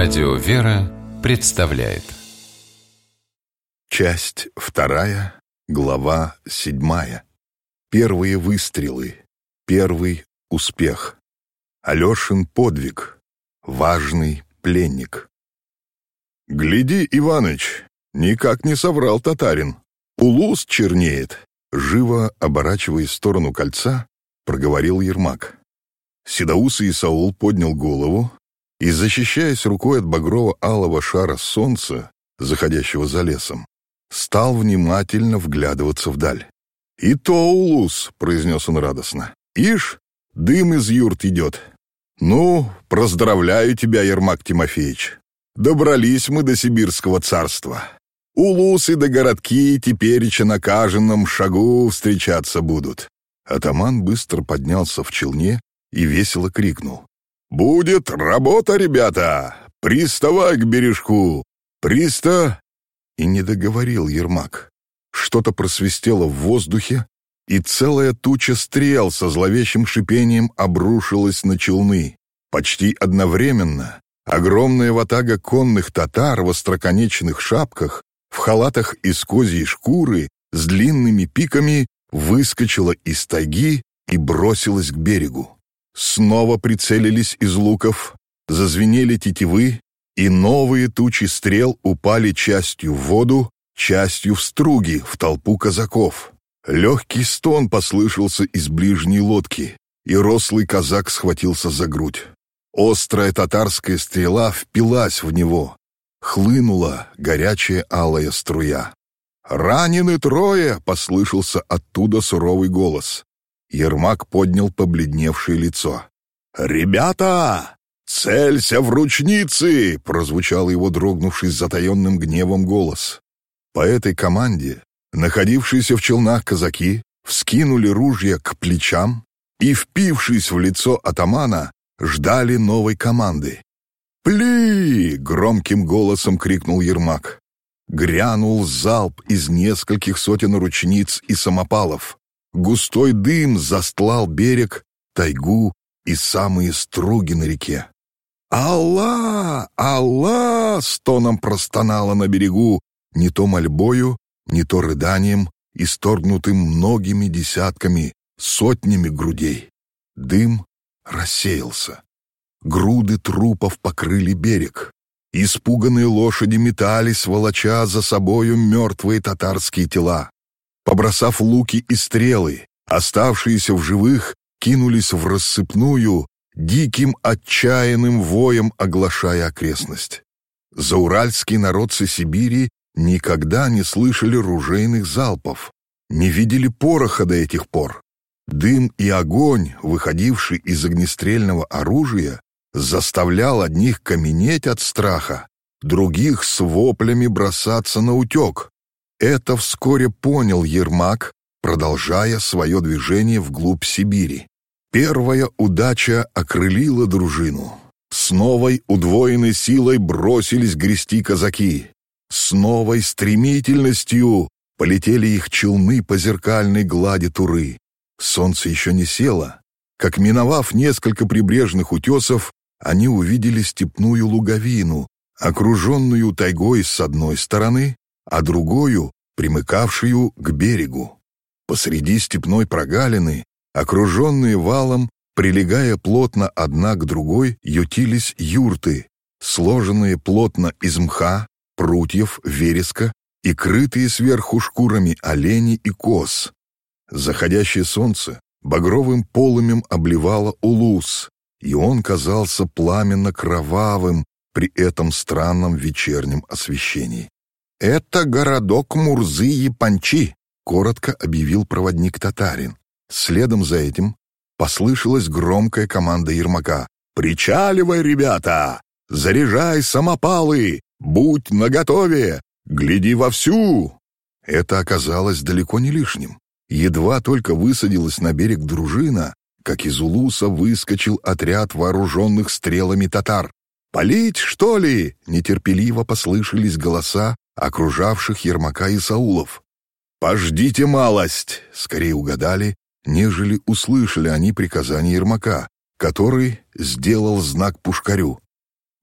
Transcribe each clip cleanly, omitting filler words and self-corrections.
Радио «Вера» представляет. Часть 2, глава 7. Первые выстрелы. Первый успех. Алешин подвиг. Важный пленник. «Гляди, Иваныч, никак не соврал татарин. Улус чернеет», — живо оборачиваясь в сторону кольца, проговорил Ермак. Седоусый Исаул поднял голову и, защищаясь рукой от багрово-алого шара солнца, заходящего за лесом, стал внимательно вглядываться вдаль. «И то улус», — произнес он радостно. «Ишь, дым из юрт идет. Ну, поздравляю тебя, Ермак Тимофеевич. Добрались мы до Сибирского царства. Улусы да городки тепереча на каждом шагу встречаться будут». Атаман быстро поднялся в челне и весело крикнул: «Будет работа, ребята! Приставай к бережку! И не договорил Ермак. Что-то просвистело в воздухе, и целая туча стрел со зловещим шипением обрушилась на челны. Почти одновременно огромная ватага конных татар в остроконечных шапках, в халатах из козьей шкуры, с длинными пиками выскочила из тайги и бросилась к берегу. Снова прицелились из луков, зазвенели тетивы, и новые тучи стрел упали частью в воду, частью в струги, в толпу казаков. Легкий стон послышался из ближней лодки, и рослый казак схватился за грудь. Острая татарская стрела впилась в него. Хлынула горячая алая струя. «Ранены трое!» — послышался оттуда суровый голос. Ермак поднял побледневшее лицо. «Ребята, целься в ручницы!» — прозвучал его дрогнувший с затаенным гневом голос. По этой команде находившиеся в челнах казаки вскинули ружья к плечам и, впившись в лицо атамана, ждали новой команды. «Пли!» — громким голосом крикнул Ермак. Грянул залп из нескольких сотен ручниц и самопалов. Густой дым застлал берег, тайгу и самые струги на реке. «Алла! Алла!» — стоном простонало на берегу, не то мольбою, не то рыданием, исторгнутым многими десятками, сотнями грудей. Дым рассеялся. Груды трупов покрыли берег. Испуганные лошади метались, волоча за собою мертвые татарские тела. Побросав луки и стрелы, оставшиеся в живых кинулись в рассыпную, диким отчаянным воем оглашая окрестность. Зауральские народцы Сибири никогда не слышали ружейных залпов, не видели пороха до этих пор. Дым и огонь, выходивший из огнестрельного оружия, заставлял одних каменеть от страха, других с воплями бросаться на утек. Это вскоре понял Ермак, продолжая свое движение вглубь Сибири. Первая удача окрылила дружину. С новой удвоенной силой бросились грести казаки. С новой стремительностью полетели их челны по зеркальной глади Туры. Солнце еще не село, как, миновав несколько прибрежных утесов, они увидели степную луговину, окруженную тайгой с одной стороны, а другую, примыкавшую к берегу. Посреди степной прогалины, окруженные валом, прилегая плотно одна к другой, ютились юрты, сложенные плотно из мха, прутьев, вереска и крытые сверху шкурами оленей и коз. Заходящее солнце багровым полымем обливало улус, и он казался пламенно-кровавым при этом странном вечернем освещении. «Это городок Мурзы-Япончи», — коротко объявил проводник-татарин. Следом за этим послышалась громкая команда Ермака. «Причаливай, ребята! Заряжай самопалы! Будь наготове! Гляди вовсю!» Это оказалось далеко не лишним. Едва только высадилась на берег дружина, как из улуса выскочил отряд вооруженных стрелами татар. «Палить, что ли?» — нетерпеливо послышались голоса окружавших Ермака и Саулов. «Пождите малость!» — скорее угадали, нежели услышали они приказание Ермака, который сделал знак пушкарю.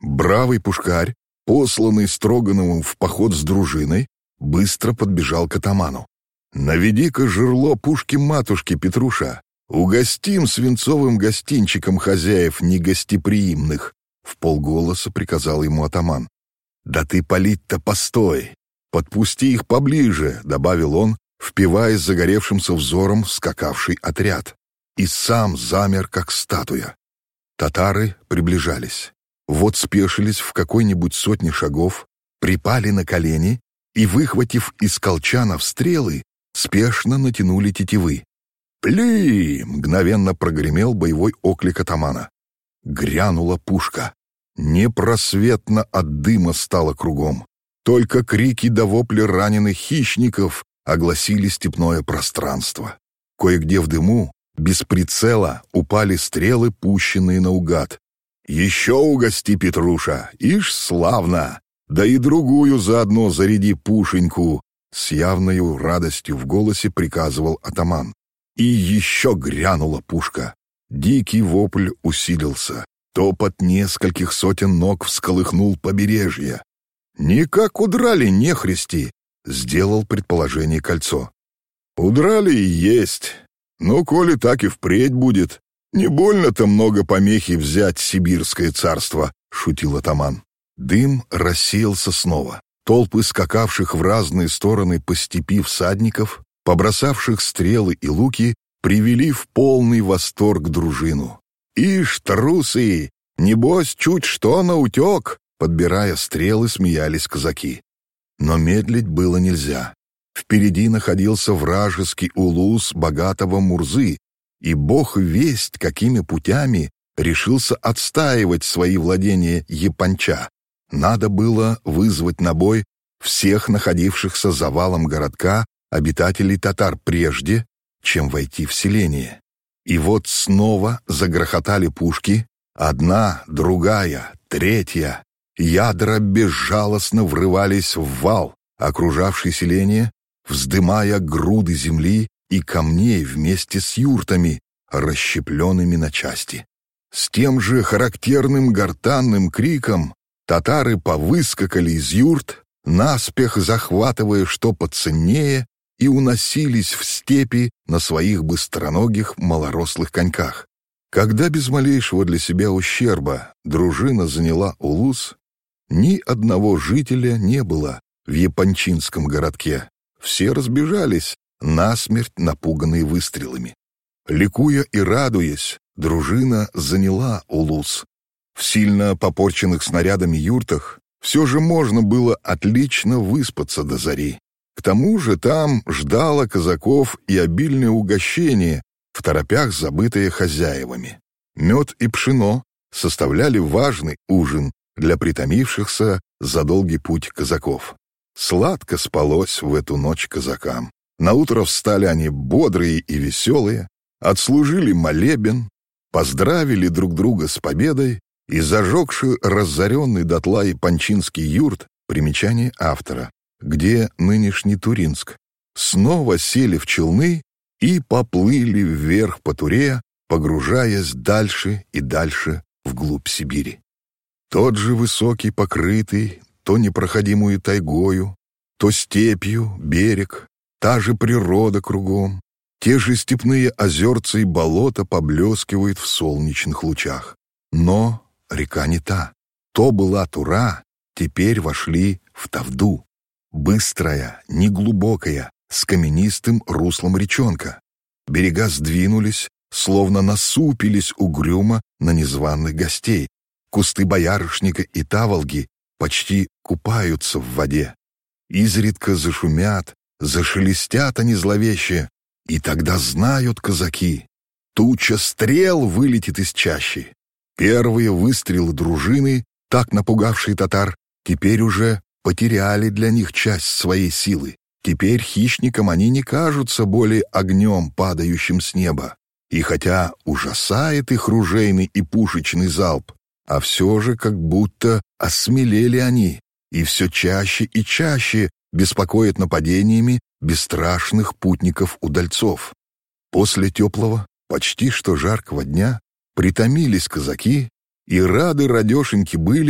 Бравый пушкарь, посланный Строгановым в поход с дружиной, быстро подбежал к атаману. «Наведи-ка жерло пушки-матушки, Петруша! Угостим свинцовым гостинчиком хозяев негостеприимных!» — вполголоса приказал ему атаман. «Да ты, палить-то, постой! Подпусти их поближе!» — добавил он, впиваясь загоревшимся взором в скакавший отряд. И сам замер, как статуя. Татары приближались. Вот спешились в какой-нибудь сотне шагов, припали на колени и, выхватив из колчанов стрелы, спешно натянули тетивы. «Пли!» — мгновенно прогремел боевой оклик атамана. Грянула пушка. Непросветно от дыма стало кругом. Только крики да вопли раненых хищников огласили степное пространство. Кое-где в дыму, без прицела, упали стрелы, пущенные наугад. «Еще угости, Петруша! Ишь, славно! Да и другую заодно заряди пушеньку!» С явною радостью в голосе приказывал атаман. И еще грянула пушка. Дикий вопль усилился. Топот нескольких сотен ног всколыхнул побережье. «Никак удрали нехристи!» — сделал предположение Кольцо. «Удрали и есть. Но коли так и впредь будет, не больно-то много помехи взять сибирское царство», — шутил атаман. Дым рассеялся снова. Толпы скакавших в разные стороны по степи всадников, побросавших стрелы и луки, привели в полный восторг дружину. «Ишь, трусы! Небось, чуть что наутек!» Подбирая стрелы, смеялись казаки. Но медлить было нельзя. Впереди находился вражеский улус богатого Мурзы, и бог весть, какими путями решился отстаивать свои владения Японча. Надо было вызвать на бой всех находившихся за валом городка обитателей татар прежде, чем войти в селение. И вот снова загрохотали пушки, одна, другая, третья. Ядра безжалостно врывались в вал, окружавший селение, вздымая груды земли и камней вместе с юртами, расщепленными на части. С тем же характерным гортанным криком татары повыскакали из юрт, наспех захватывая что поценнее, и уносились в степи на своих быстроногих малорослых коньках. Когда без малейшего для себя ущерба дружина заняла улус, ни одного жителя не было в Япончинском городке. Все разбежались, насмерть напуганные выстрелами. Ликуя и радуясь, дружина заняла улус. В сильно попорченных снарядами юртах все же можно было отлично выспаться до зари. К тому же там ждало казаков и обильное угощение, второпях забытое хозяевами. Мед и пшено составляли важный ужин для притомившихся за долгий путь казаков. Сладко спалось в эту ночь казакам. Наутро встали они бодрые и веселые, отслужили молебен, поздравили друг друга с победой и, зажегши разоренный дотла япончинский юрт, примечание автора, где нынешний Туринск, снова сели в челны и поплыли вверх по Туре, погружаясь дальше и дальше вглубь Сибири. Тот же высокий, покрытый то непроходимую тайгою, то степью берег, та же природа кругом, те же степные озерца и болота поблескивают в солнечных лучах. Но река не та. То была Тура, теперь вошли в Тавду. Быстрая, неглубокая, с каменистым руслом речонка. Берега сдвинулись, словно насупились угрюмо на незваных гостей. Кусты боярышника и таволги почти купаются в воде. Изредка зашумят, зашелестят они зловеще, и тогда знают казаки. Туча стрел вылетит из чащи. Первые выстрелы дружины, так напугавшие татар, теперь уже потеряли для них часть своей силы. Теперь хищникам они не кажутся более огнем, падающим с неба. И хотя ужасает их ружейный и пушечный залп, а все же как будто осмелели они, и все чаще и чаще беспокоят нападениями бесстрашных путников-удальцов. После теплого, почти что жаркого дня притомились казаки, и рады радешеньки были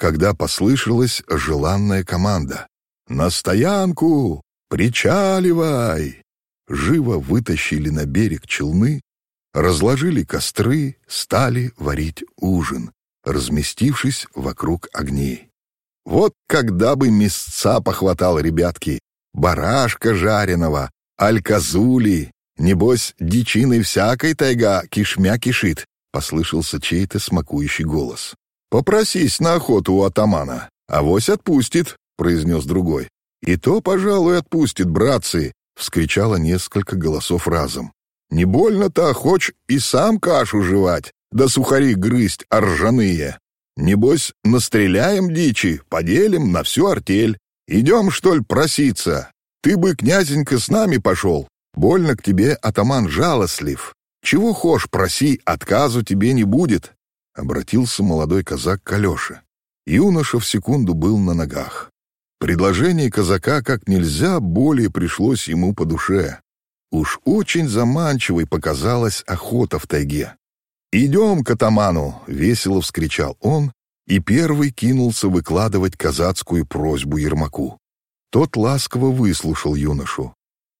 когда послышалась желанная команда: «На стоянку! Причаливай!» Живо вытащили на берег челны, разложили костры, стали варить ужин, разместившись вокруг огней. Вот когда бы мясца похватало, ребятки, барашка жареного, аль-козули, небось, дичиной всякой тайга кишмя кишит, послышался чей-то смакующий голос. «Попросись на охоту у атамана, авось отпустит», — произнес другой. «И то, пожалуй, отпустит, братцы», — вскричало несколько голосов разом. «Не больно-то хочь и сам кашу жевать, да сухари грызть ржаные. Небось, настреляем дичи, поделим на всю артель. Идем, что ли, проситься? Ты бы, князенька, с нами пошел. Больно к тебе атаман жалостлив. Чего хошь, проси, отказу тебе не будет», — обратился молодой казак к Алёше. Юноша в секунду был на ногах. Предложение казака как нельзя более пришлось ему по душе. Уж очень заманчивой показалась охота в тайге. «Идем к атаману!» — весело вскричал он и первый кинулся выкладывать казацкую просьбу Ермаку. Тот ласково выслушал юношу.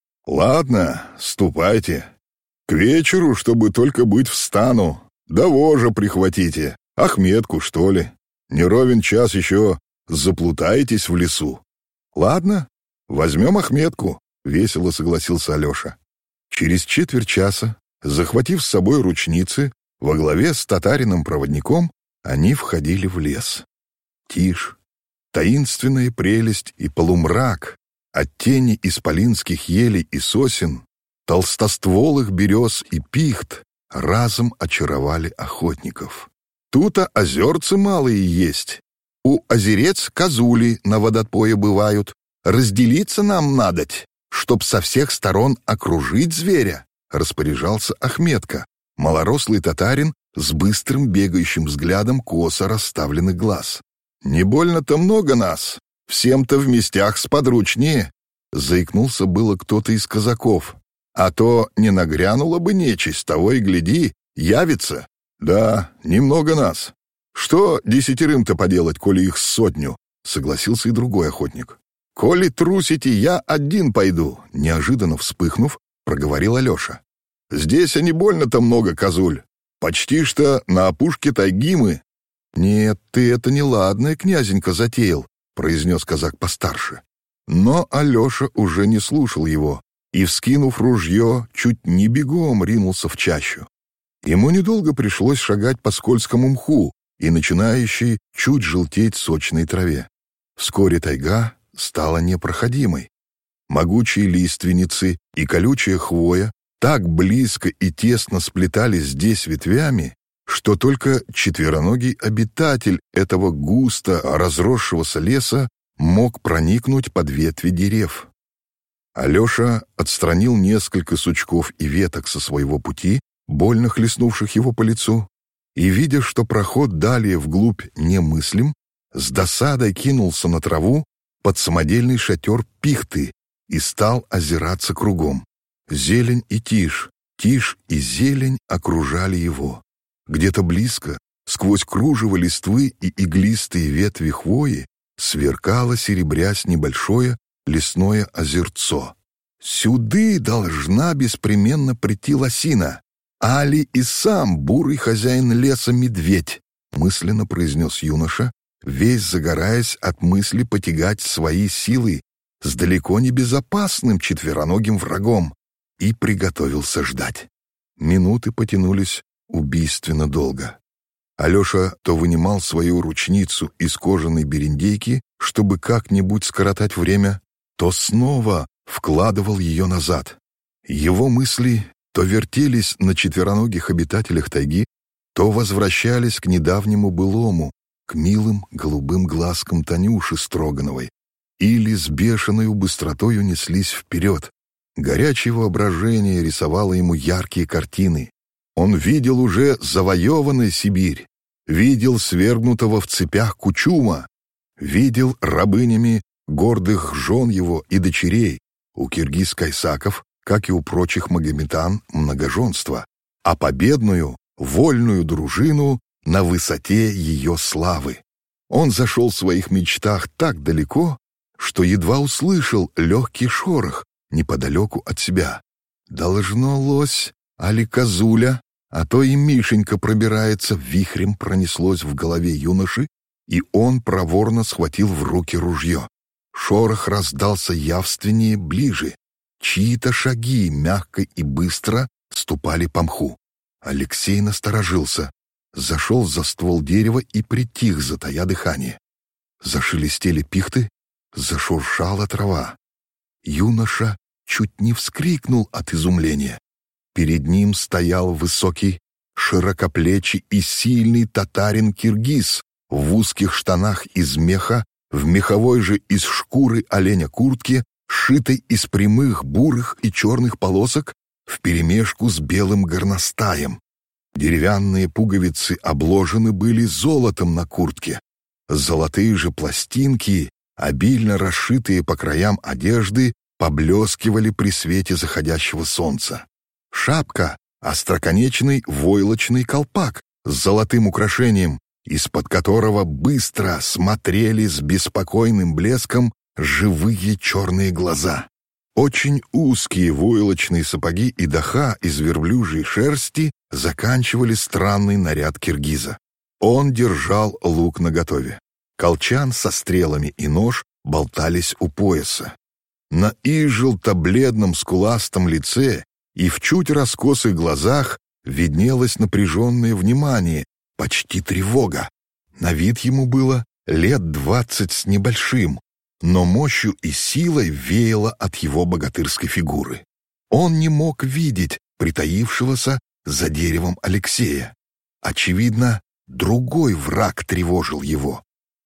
«Ладно, ступайте. К вечеру, чтобы только быть в стану. Да вожа прихватите, Ахметку, что ли. Не ровен час еще заплутаетесь в лесу». «Ладно, возьмем Ахметку», — весело согласился Алеша. Через четверть часа, захватив с собой ручницы, во главе с татарином-проводником, они входили в лес. Тишь, таинственная прелесть и полумрак, от тени исполинских елей и сосен, толстостволых берез и пихт разом очаровали охотников. Тут-то озерцы малые есть. У озерец козули на водопое бывают. Разделиться нам надоть, чтоб со всех сторон окружить зверя, распоряжался Ахметка, малорослый татарин с быстрым бегающим взглядом косо расставленных глаз. «Не больно-то много нас, всем-то в местях сподручнее», — заикнулся было кто-то из казаков. «А то не нагрянула бы нечисть, того и гляди, явится». «Да, немного нас. Что 10-то поделать, коли их 100?» — согласился и другой охотник. «Коли трусите, я один пойду», — неожиданно вспыхнув, проговорил Алеша. «Здесь не больно-то много, козуль. Почти что на опушке тайги мы». «Нет, ты это неладное, князенька, затеял», — произнес казак постарше. Но Алеша уже не слушал его и, вскинув ружье, чуть не бегом ринулся в чащу. Ему недолго пришлось шагать по скользкому мху и начинающей чуть желтеть сочной траве. Вскоре тайга стала непроходимой. Могучие лиственницы и колючая хвоя так близко и тесно сплетались здесь ветвями, что только четвероногий обитатель этого густо разросшегося леса мог проникнуть под ветви дерев. Алеша отстранил несколько сучков и веток со своего пути, больно хлестнувших его по лицу, и, видя, что проход далее вглубь немыслим, с досадой кинулся на траву под самодельный шатер пихты и стал озираться кругом. Зелень и тишь и зелень окружали его. Где-то близко, сквозь кружево листвы и иглистые ветви хвои, сверкало, серебрясь, небольшое лесное озерцо. «Сюды должна беспременно прийти лосина, али и сам бурый хозяин леса медведь», мысленно произнес юноша, весь загораясь от мысли потягать свои силы с далеко не безопасным четвероногим врагом, и приготовился ждать. Минуты потянулись убийственно долго. Алеша то вынимал свою ручницу из кожаной берендейки, чтобы как-нибудь скоротать время, то снова вкладывал ее назад. Его мысли то вертелись на четвероногих обитателях тайги, то возвращались к недавнему былому, к милым голубым глазкам Танюши Строгановой, или с бешеной быстротою неслись вперед. Горячее воображение рисовало ему яркие картины. Он видел уже завоеванную Сибирь, видел свергнутого в цепях Кучума, видел рабынями гордых жен его и дочерей, у киргиз-кайсаков, как и у прочих магометан, многоженство, а победную, вольную дружину на высоте ее славы. Он зашел в своих мечтах так далеко, что едва услышал легкий шорох неподалеку от себя. Должно лось, али козуля, а то и Мишенька пробирается, вихрем пронеслось в голове юноши, и он проворно схватил в руки ружье. Шорох раздался явственнее, ближе. Чьи-то шаги мягко и быстро ступали по мху. Алексей насторожился, зашел за ствол дерева и притих, затая дыхание. Зашелестели пихты, зашуршала трава. Юноша чуть не вскрикнул от изумления. Перед ним стоял высокий, широкоплечий и сильный татарин-киргиз в узких штанах из меха, в меховой же из шкуры оленя куртке, сшитой из прямых бурых и черных полосок вперемешку с белым горностаем. Деревянные пуговицы обложены были золотом на куртке. Золотые же пластинки, обильно расшитые по краям одежды, поблескивали при свете заходящего солнца. Шапка — остроконечный войлочный колпак с золотым украшением, из-под которого быстро смотрели с беспокойным блеском живые черные глаза. Очень узкие войлочные сапоги и даха из верблюжьей шерсти заканчивали странный наряд киргиза. Он держал лук наготове. Колчан со стрелами и нож болтались у пояса. На изжелто-бледном скуластом лице и в чуть раскосых глазах виднелось напряженное внимание, почти тревога. На вид ему было лет 20 с небольшим, но мощью и силой веяло от его богатырской фигуры. Он не мог видеть притаившегося за деревом Алексея. Очевидно, другой враг тревожил его.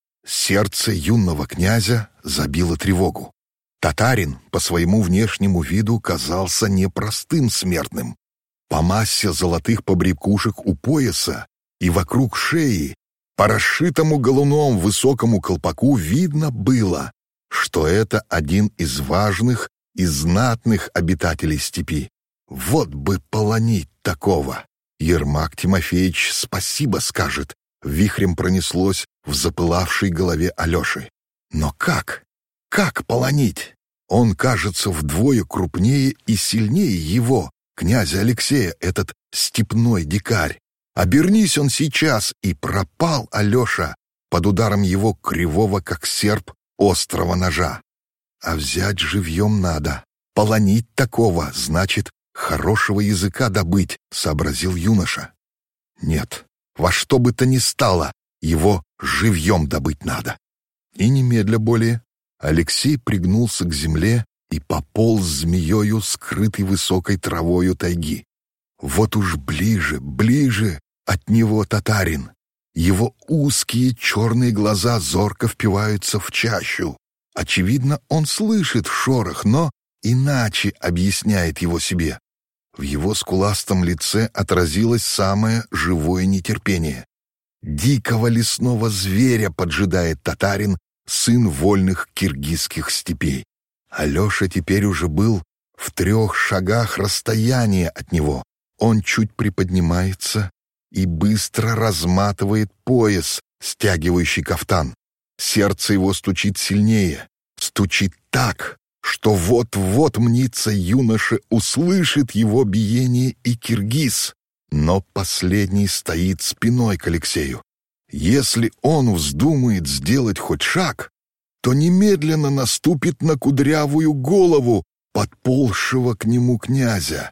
Сердце юного князя забило тревогу. Татарин по своему внешнему виду казался непростым смертным. По массе золотых побрякушек у пояса и вокруг шеи, по расшитому галуном высокому колпаку видно было, что это один из важных и знатных обитателей степи. Вот бы полонить такого! Ермак Тимофеевич спасибо скажет, вихрем пронеслось в запылавшей голове Алеши. Но как? Как полонить? Он кажется вдвое крупнее и сильнее его, князя Алексея, этот степной дикарь. Обернись он сейчас, и пропал Алеша под ударом его кривого, как серп, острого ножа. А взять живьем надо. Полонить такого, значит, хорошего языка добыть, сообразил юноша. Нет, во что бы то ни стало, его живьем добыть надо. И немедля более Алексей пригнулся к земле и пополз змеёю, скрытой высокой травою тайги. Вот уж ближе, ближе от него татарин. Его узкие черные глаза зорко впиваются в чащу. Очевидно, он слышит шорох, но иначе объясняет его себе. В его скуластом лице отразилось самое живое нетерпение. Дикого лесного зверя поджидает татарин, сын вольных киргизских степей. Алеша теперь уже был в 3 шагах расстояния от него. Он чуть приподнимается и быстро разматывает пояс, стягивающий кафтан. Сердце его стучит сильнее, стучит так, что вот-вот, мнится, юноша услышит его биение и киргиз. Но последний стоит спиной к Алексею. Если он вздумает сделать хоть шаг, то немедленно наступит на кудрявую голову подползшего к нему князя.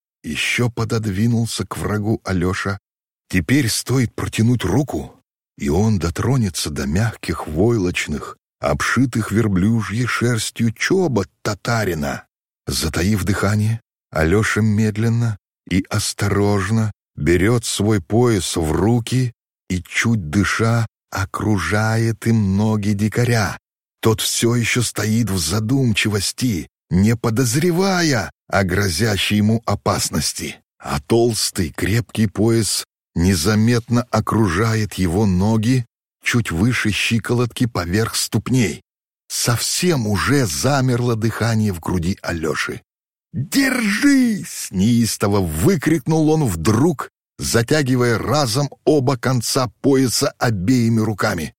Еще пододвинулся к врагу Алеша. Теперь стоит протянуть руку, и он дотронется до мягких войлочных, обшитых верблюжьей шерстью чобот татарина. Затаив дыхание, Алеша медленно и осторожно берет свой пояс в руки и, чуть дыша, окружает им ноги дикаря. Тот все еще стоит в задумчивости, не подозревая о грозящей ему опасности, а толстый крепкий пояс незаметно окружает его ноги чуть выше щиколотки поверх ступней. Совсем уже замерло дыхание в груди Алеши. «Держись!» — неистово выкрикнул он вдруг, затягивая разом оба конца пояса обеими руками.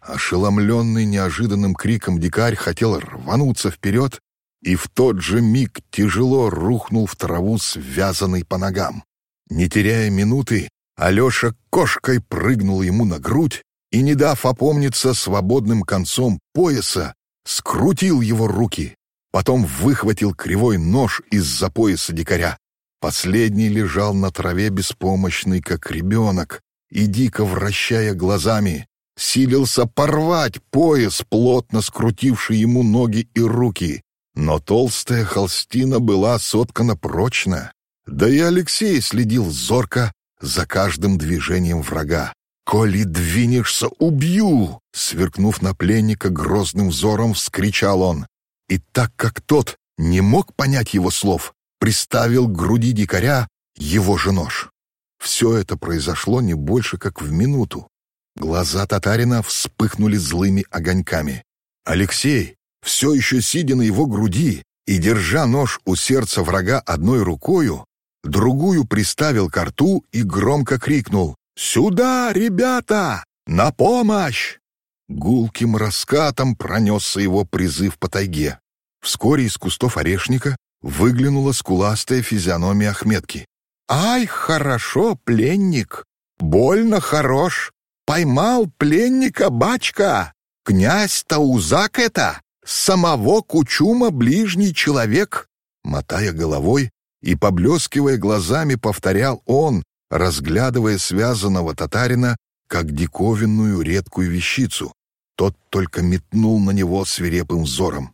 Ошеломленный неожиданным криком дикарь хотел рвануться вперед, и в тот же миг тяжело рухнул в траву, связанный по ногам. Не теряя минуты, Алеша кошкой прыгнул ему на грудь и, не дав опомниться, свободным концом пояса скрутил его руки, потом выхватил кривой нож из-за пояса дикаря. Последний лежал на траве беспомощный, как ребенок, и, дико вращая глазами, силился порвать пояс, плотно скрутивший ему ноги и руки. Но толстая холстина была соткана прочно, да и Алексей следил зорко за каждым движением врага. «Коли двинешься, убью!» Сверкнув на пленника грозным взором, вскричал он. И так как тот не мог понять его слов, приставил к груди дикаря его же нож. Все это произошло не больше, как в минуту. Глаза татарина вспыхнули злыми огоньками. Алексей, все еще сидя на его груди и держа нож у сердца врага одной рукою, другую приставил ко рту и громко крикнул: «Сюда, ребята! На помощь!» Гулким раскатом пронесся его призыв по тайге. Вскоре из кустов орешника выглянула скуластая физиономия Ахметки. «Ай, хорошо, пленник! Больно хорош! Поймал пленника бачка! Князь Таузак это! Самого Кучума ближний человек!» Мотая головой и поблескивая глазами, повторял он, разглядывая связанного татарина как диковинную редкую вещицу. Тот только метнул на него свирепым взором.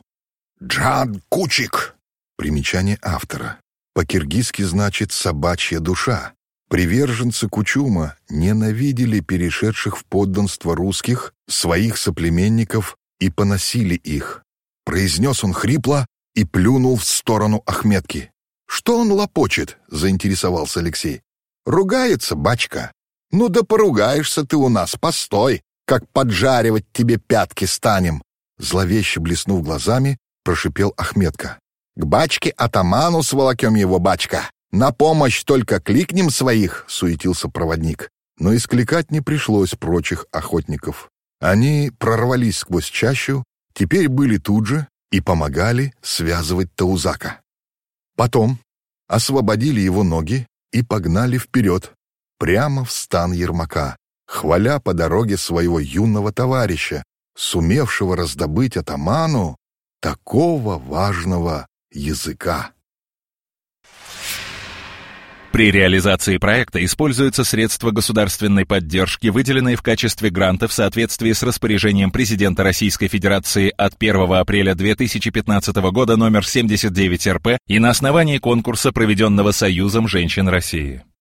«Джан Кучик!» Примечание автора. По-киргизски значит «собачья душа». Приверженцы Кучума ненавидели перешедших в подданство русских, своих соплеменников, и поносили их. Произнес он хрипло и плюнул в сторону Ахметки. «Что он лопочет?» — заинтересовался Алексей. «Ругается, бачка. Ну да поругаешься ты у нас, постой, как поджаривать тебе пятки станем!» Зловеще блеснув глазами, прошипел Ахметка. «К бачке-атаману сволокем его, бачка! На помощь только кликнем своих!» — суетился проводник. Но искликать не пришлось прочих охотников. Они прорвались сквозь чащу, теперь были тут же и помогали связывать Таузака. Потом освободили его ноги и погнали вперед, прямо в стан Ермака, хваля по дороге своего юного товарища, сумевшего раздобыть атаману такого важного языка. При реализации проекта используются средства государственной поддержки, выделенные в качестве гранта в соответствии с распоряжением президента Российской Федерации от 1 апреля 2015 года номер 79 РП и на основании конкурса, проведенного Союзом женщин России.